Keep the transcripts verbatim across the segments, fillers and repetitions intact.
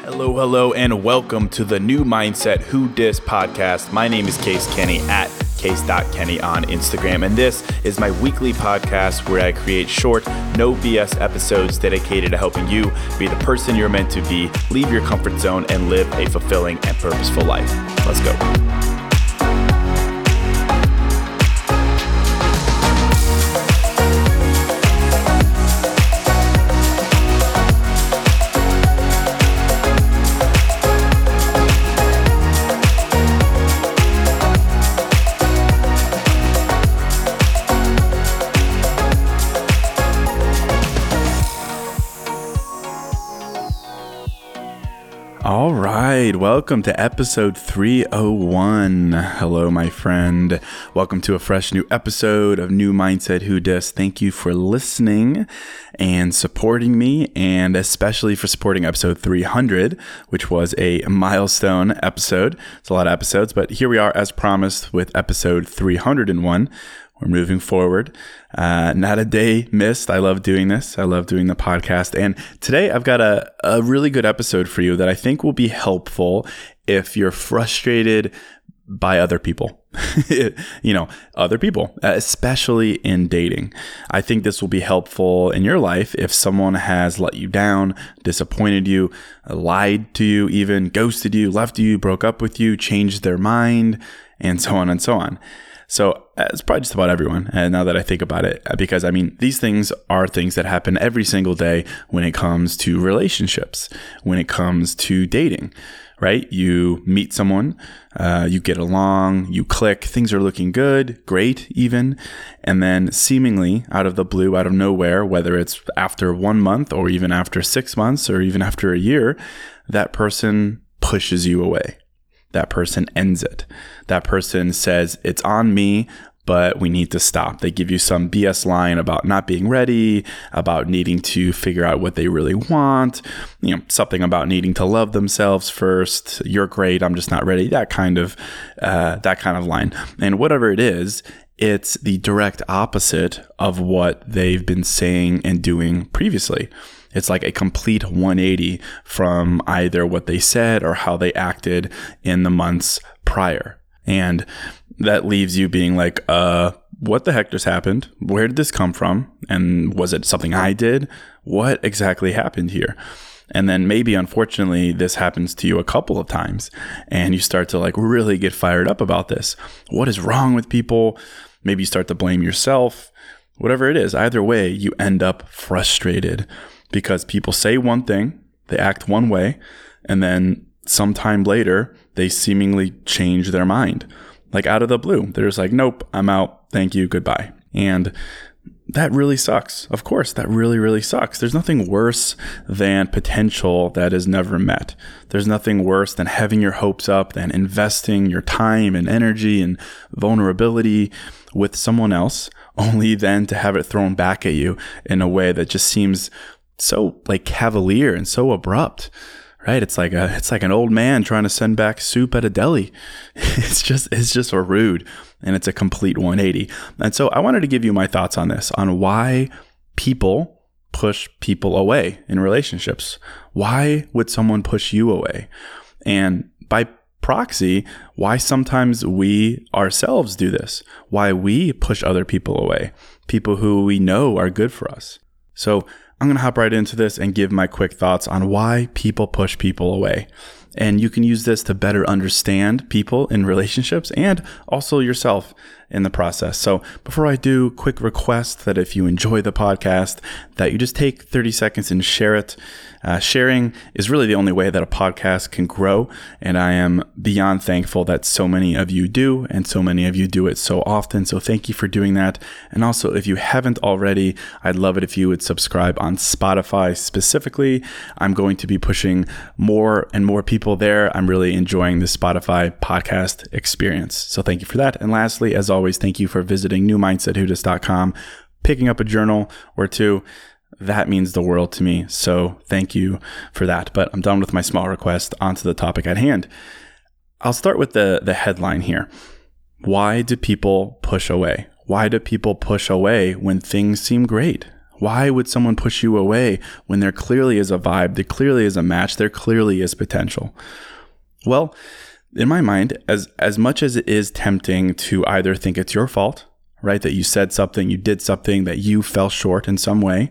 Hello, hello, and welcome to the New Mindset Who Dis podcast. My name is Case Kenny at case dot kenny on Instagram, and this is my weekly podcast where I create short, no B S episodes dedicated to helping you be the person you're meant to be, leave your comfort zone, and live a fulfilling and purposeful life. Let's go. All right, welcome to episode three oh one. Hello, my friend. Welcome to a fresh new episode of New Mindset Who Dis. Thank you for listening and supporting me, and especially for supporting episode three hundred, which was a milestone episode. It's a lot of episodes, but here we are as promised with episode three hundred one. We're moving forward. Uh, not a day missed. I love doing this. I love doing the podcast. And today I've got a, a really good episode for you that I think will be helpful if you're frustrated by other people. you know, other people, especially in dating. I think this will be helpful in your life if someone has let you down, disappointed you, lied to you, even ghosted you, left you, broke up with you, changed their mind, and so on and so on. So it's probably just about everyone. And now that I think about it, because I mean, these things are things that happen every single day when it comes to relationships, when it comes to dating, right? You meet someone, uh, you get along, you click, things are looking good, great even. And then seemingly out of the blue, out of nowhere, whether it's after one month or even after six months or even after a year, that person pushes you away. That person ends it. That person says, it's on me, but we need to stop. They give you some B S line about not being ready, about needing to figure out what they really want, you know, something about needing to love themselves first. You're great. I'm just not ready. That kind of, uh, that kind of line. And whatever it is, it's the direct opposite of what they've been saying and doing previously. It's like a complete one eighty from either what they said or how they acted in the months prior. And that leaves you being like, uh, what the heck just happened? Where did this come from? And was it something I did? What exactly happened here? And then maybe, unfortunately, this happens to you a couple of times and you start to like really get fired up about this. What is wrong with people? Maybe you start to blame yourself. Whatever it is, either way, you end up frustrated. Because people say one thing, they act one way, and then sometime later, they seemingly change their mind. Like out of the blue. They're just like, nope, I'm out. Thank you. Goodbye. And that really sucks. Of course, that really, really sucks. There's nothing worse than potential that is never met. There's nothing worse than having your hopes up, than investing your time and energy and vulnerability with someone else, only then to have it thrown back at you in a way that just seems so like cavalier and so abrupt, right? It's like a, it's like an old man trying to send back soup at a deli. It's just, it's just a rude, and it's a complete one eighty. And so I wanted to give you my thoughts on this, on why people push people away in relationships. Why would someone push you away? And by proxy, why sometimes we ourselves do this, why we push other people away, people who we know are good for us. So I'm going to hop right into this and give my quick thoughts on why people push people away. And you can use this to better understand people in relationships and also yourself in the process. So before I do, quick request that if you enjoy the podcast, that you just take thirty seconds and share it. Uh, sharing is really the only way that a podcast can grow. And I am beyond thankful that so many of you do, and so many of you do it so often. So thank you for doing that. And also, if you haven't already, I'd love it if you would subscribe on Spotify specifically. I'm going to be pushing more and more people there. I'm really enjoying the Spotify podcast experience. So thank you for that. And lastly, as always, thank you for visiting new mindset who dis dot com, picking up a journal or two. That means the world to me. So thank you for that. But I'm done with my small request. Onto the topic at hand. I'll start with the, the headline here. Why do people push away? Why do people push away when things seem great? Why would someone push you away when there clearly is a vibe, there clearly is a match, there clearly is potential? Well, in my mind, as as much as it is tempting to either think it's your fault, right, that you said something, you did something, that you fell short in some way,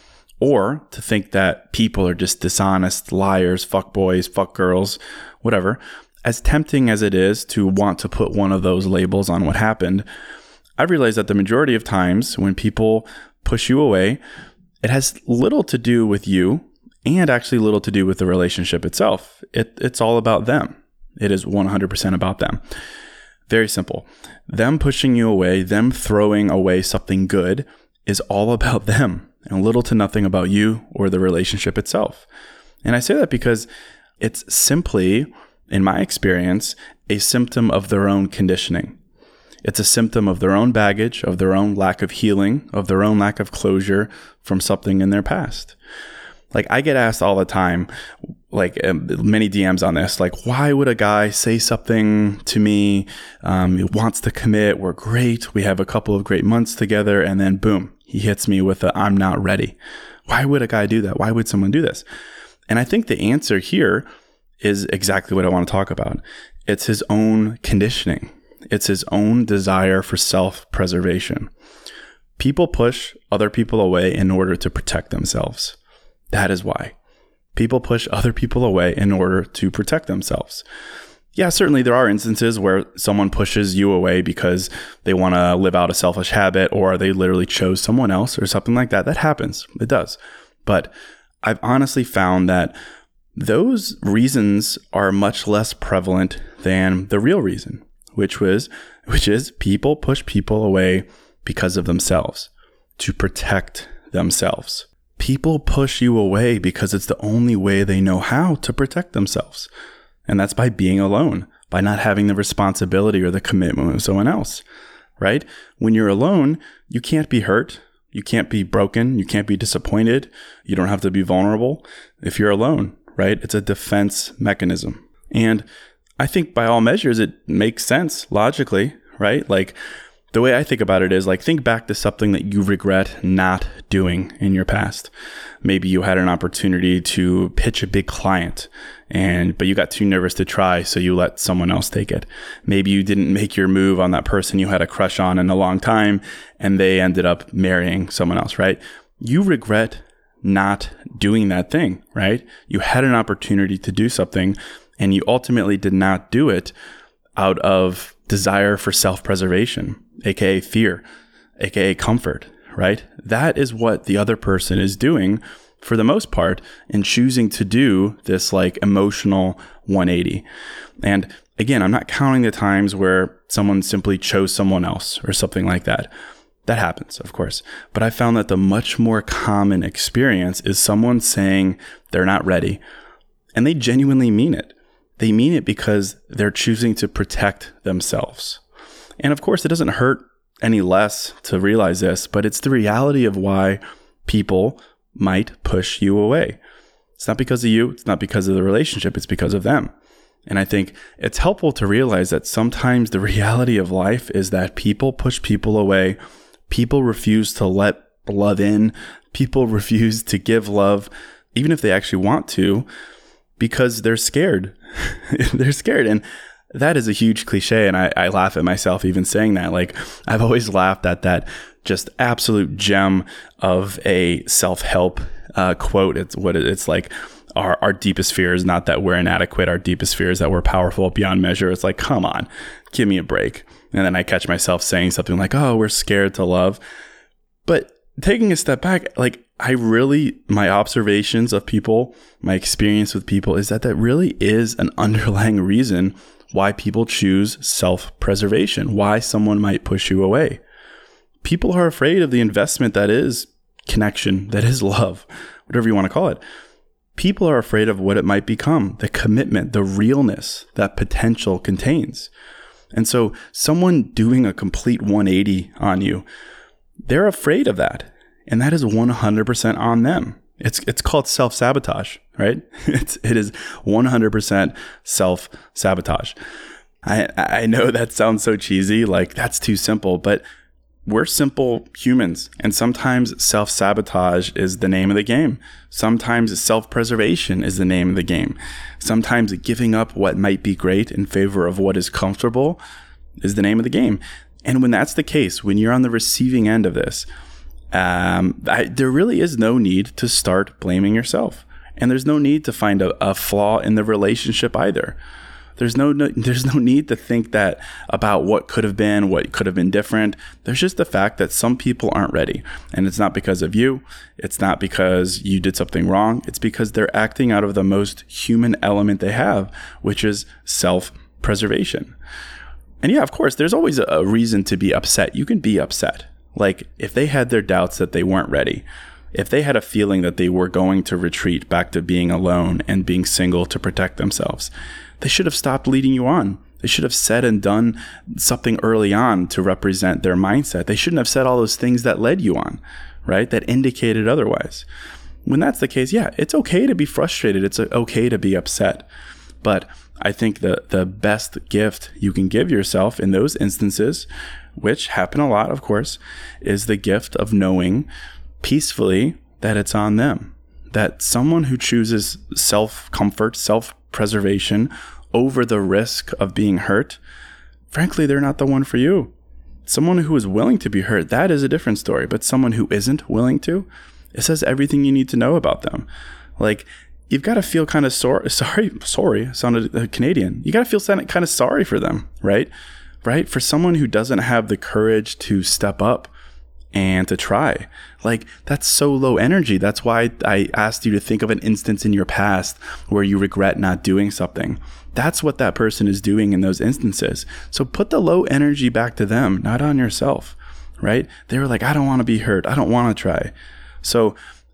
or to think that people are just dishonest, liars, fuckboys, fuckgirls, whatever, as tempting as it is to want to put one of those labels on what happened, I realized that the majority of times when people push you away, it has little to do with you and actually little to do with the relationship itself. It, it's all about them. It is one hundred percent about them. Very simple. Them pushing you away, them throwing away something good is all about them and little to nothing about you or the relationship itself. And I say that because it's simply, in my experience, a symptom of their own conditioning. It's a symptom of their own baggage, of their own lack of healing, of their own lack of closure from something in their past. Like, I get asked all the time, like um, many D Ms on this, like, why would a guy say something to me? Um, he wants to commit. We're great. We have a couple of great months together. And then boom, he hits me with a, I'm not ready. Why would a guy do that? Why would someone do this? And I think the answer here is exactly what I want to talk about. It's his own conditioning. It's his own desire for self-preservation. People push other people away in order to protect themselves. That is why. People push other people away in order to protect themselves. Yeah, certainly there are instances where someone pushes you away because they want to live out a selfish habit or they literally chose someone else or something like that. That happens. It does. But I've honestly found that those reasons are much less prevalent than the real reason, which was, which is people push people away because of themselves, to protect themselves. People push you away because it's the only way they know how to protect themselves. And that's by being alone, by not having the responsibility or the commitment of someone else, right? When you're alone, you can't be hurt. You can't be broken. You can't be disappointed. You don't have to be vulnerable if you're alone, right? It's a defense mechanism. And I think by all measures, it makes sense logically, right? Like, the way I think about it is like, think back to something that you regret not doing in your past. Maybe you had an opportunity to pitch a big client and, but you got too nervous to try. So you let someone else take it. Maybe you didn't make your move on that person you had a crush on in a long time and they ended up marrying someone else, right? You regret not doing that thing, right? You had an opportunity to do something and you ultimately did not do it out of desire for self-preservation, aka fear, aka comfort, right? That is what the other person is doing for the most part in choosing to do this like emotional one eighty. And again, I'm not counting the times where someone simply chose someone else or something like that. That happens, of course. But I found that the much more common experience is someone saying they're not ready. And they genuinely mean it. They mean it because they're choosing to protect themselves. And of course, it doesn't hurt any less to realize this, but it's the reality of why people might push you away. It's not because of you. It's not because of the relationship. It's because of them. And I think it's helpful to realize that sometimes the reality of life is that people push people away. People refuse to let love in. People refuse to give love, even if they actually want to, because they're scared. They're scared. And that is a huge cliche. And I, I laugh at myself even saying that. Like, I've always laughed at that just absolute gem of a self-help uh, quote. It's what it, it's like. Our, our deepest fear is not that we're inadequate. Our deepest fear is that we're powerful beyond measure. It's like, come on, give me a break. And then I catch myself saying something like, oh, we're scared to love. But taking a step back, like, I really, my observations of people, my experience with people is that that really is an underlying reason why people choose self-preservation, why someone might push you away. People are afraid of the investment that is connection, that is love, whatever you want to call it. People are afraid of what it might become, the commitment, the realness that potential contains. And so someone doing a complete one eighty on you, they're afraid of that. And that is one hundred percent on them. It's it's called self-sabotage, right? It's it is one hundred percent self-sabotage. I I know that sounds so cheesy, like that's too simple, but we're simple humans, and sometimes self-sabotage is the name of the game. Sometimes self-preservation is the name of the game. Sometimes giving up what might be great in favor of what is comfortable is the name of the game. And when that's the case, when you're on the receiving end of this, um, I, there really is no need to start blaming yourself. And there's no need to find a, a flaw in the relationship either. There's no, no there's no need to think that about what could have been, what could have been different. There's just the fact that some people aren't ready. And it's not because of you. It's not because you did something wrong. It's because they're acting out of the most human element they have, which is self-preservation. And yeah, of course, there's always a, a reason to be upset. You can be upset. Like if they had their doubts that they weren't ready, if they had a feeling that they were going to retreat back to being alone and being single to protect themselves, they should have stopped leading you on. They should have said and done something early on to represent their mindset. They shouldn't have said all those things that led you on, right? That indicated otherwise. When that's the case, yeah, it's okay to be frustrated. It's okay to be upset. But I think the, the best gift you can give yourself in those instances, which happen a lot, of course, is the gift of knowing peacefully that it's on them. That someone who chooses self-comfort, self-preservation over the risk of being hurt, frankly, they're not the one for you. Someone who is willing to be hurt, that is a different story. But someone who isn't willing to, it says everything you need to know about them. Like, you've got to feel kind of sor- sorry, sorry, sounded uh, Canadian. You got to feel kind of sorry for them, right? Right? For someone who doesn't have the courage to step up and to try. Like, that's so low energy. That's why I asked you to think of an instance in your past where you regret not doing something. That's what that person is doing in those instances. So put the low energy back to them, not on yourself, right? They were like, I don't want to be hurt. I don't want to try. So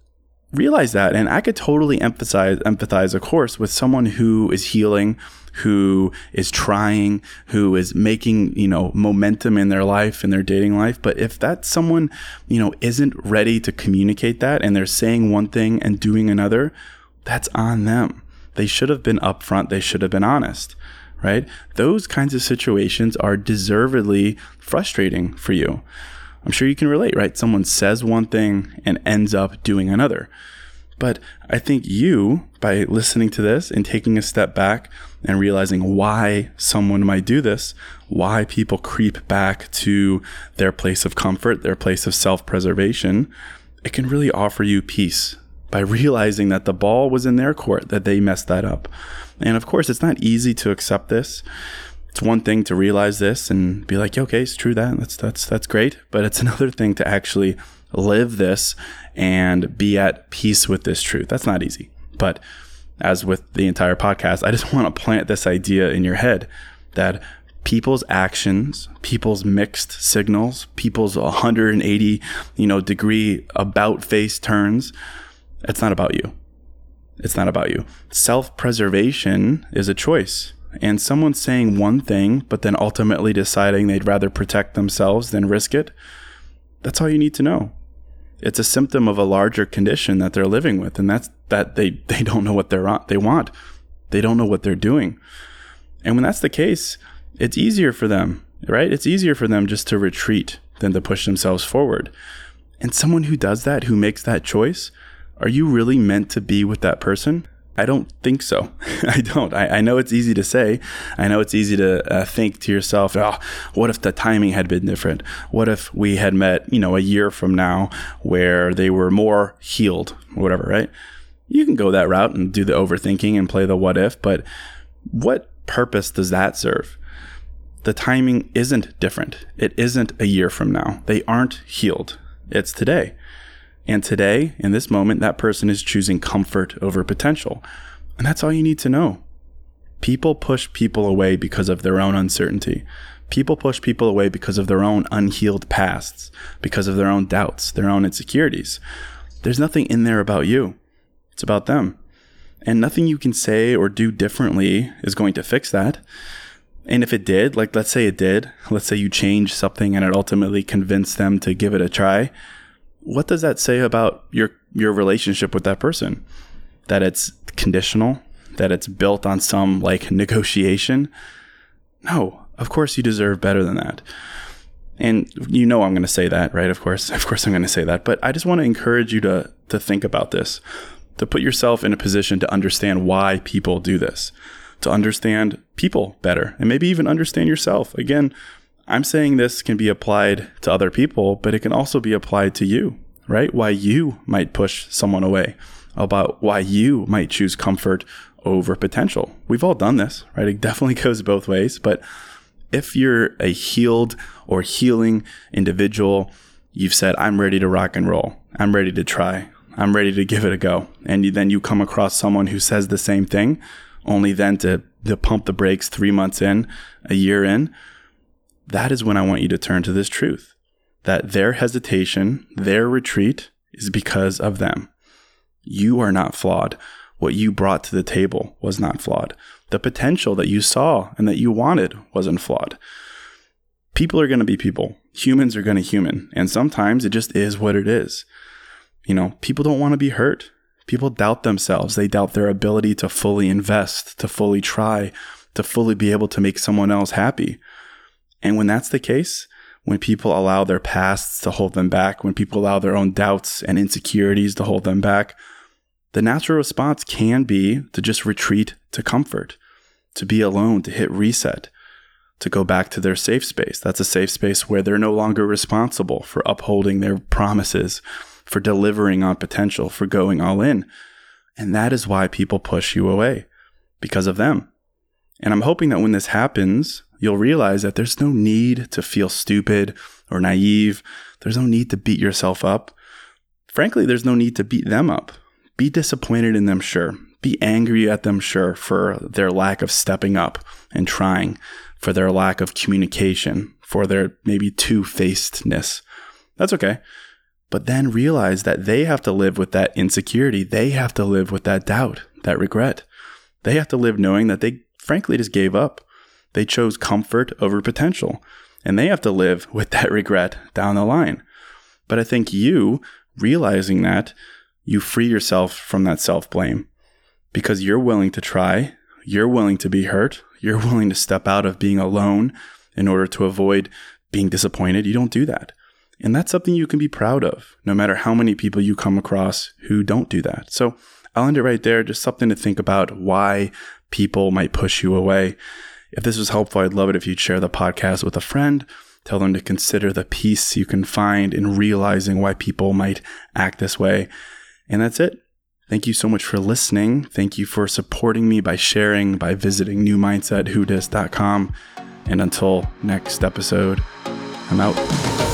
realize that. And I could totally emphasize, empathize, of course, with someone who is healing, who is trying, who is making, you know, momentum in their life, in their dating life. But if that someone, you know, isn't ready to communicate that and they're saying one thing and doing another, that's on them. They should have been upfront. They should have been honest, right? Those kinds of situations are deservedly frustrating for you. I'm sure you can relate, right? Someone says one thing and ends up doing another. But I think you, by listening to this and taking a step back and realizing why someone might do this, why people creep back to their place of comfort, their place of self-preservation, it can really offer you peace by realizing that the ball was in their court, that they messed that up. And of course, it's not easy to accept this. It's one thing to realize this and be like, okay, it's true that. That's that's that's great. But it's another thing to actually live this and be at peace with this truth. That's not easy. But as with the entire podcast, I just want to plant this idea in your head that people's actions, people's mixed signals, people's one hundred eighty, you know, degree about face turns, it's not about you. It's not about you. Self-preservation is a choice. And someone saying one thing, but then ultimately deciding they'd rather protect themselves than risk it, that's all you need to know. It's a symptom of a larger condition that they're living with, and that's that they, they don't know what they're on, they want. They don't know what they're doing. And when that's the case, it's easier for them, right? It's easier for them just to retreat than to push themselves forward. And someone who does that, who makes that choice, are you really meant to be with that person? I don't think so. I don't. I, I know it's easy to say. I know it's easy to uh, think to yourself, oh, what if the timing had been different? What if we had met, you know, a year from now where they were more healed, or whatever, right? You can go that route and do the overthinking and play the what if, but what purpose does that serve? The timing isn't different. It isn't a year from now. They aren't healed. It's today. And today, in this moment, that person is choosing comfort over potential. And that's all you need to know. People push people away because of their own uncertainty. People push people away because of their own unhealed pasts, because of their own doubts, their own insecurities. There's nothing in there about you. It's about them. And nothing you can say or do differently is going to fix that. And if it did, like let's say it did, let's say you changed something and it ultimately convinced them to give it a try, what does that say about your your relationship with that person? That it's conditional? That it's built on some like negotiation? No, of course you deserve better than that. And you know I'm going to say that, right? Of course, of course I'm going to say that. But I just want to encourage you to to think about this, to put yourself in a position to understand why people do this, to understand people better, and maybe even understand yourself. Again, I'm saying this can be applied to other people, but it can also be applied to you, right? Why you might push someone away, about why you might choose comfort over potential. We've all done this, right? It definitely goes both ways. But if you're a healed or healing individual, you've said, I'm ready to rock and roll. I'm ready to try. I'm ready to give it a go. And you, then you come across someone who says the same thing, only then to, to pump the brakes three months in, a year in. That is when I want you to turn to this truth, that their hesitation, their retreat is because of them. You are not flawed. What you brought to the table was not flawed. The potential that you saw and that you wanted wasn't flawed. People are going to be people. Humans are going to human. And sometimes it just is what it is. You know, people don't want to be hurt. People doubt themselves. They doubt their ability to fully invest, to fully try, to fully be able to make someone else happy. And when that's the case, when people allow their pasts to hold them back, when people allow their own doubts and insecurities to hold them back, the natural response can be to just retreat to comfort, to be alone, to hit reset, to go back to their safe space. That's a safe space where they're no longer responsible for upholding their promises, for delivering on potential, for going all in. And that is why people push you away, because of them. And I'm hoping that when this happens, you'll realize that there's no need to feel stupid or naive. There's no need to beat yourself up. Frankly, there's no need to beat them up. Be disappointed in them, sure. Be angry at them, sure, for their lack of stepping up and trying, for their lack of communication, for their maybe two-facedness. That's okay. But then realize that they have to live with that insecurity. They have to live with that doubt, that regret. They have to live knowing that they frankly just gave up. They chose comfort over potential. And they have to live with that regret down the line. But I think you, realizing that, you free yourself from that self-blame because you're willing to try, you're willing to be hurt, you're willing to step out of being alone in order to avoid being disappointed. You don't do that. And that's something you can be proud of, no matter how many people you come across who don't do that. So I'll end it right there. Just something to think about why people might push you away. If this was helpful, I'd love it if you'd share the podcast with a friend. Tell them to consider the peace you can find in realizing why people might act this way. And that's it. Thank you so much for listening. Thank you for supporting me by sharing, by visiting new mindset who dis dot com. And until next episode, I'm out.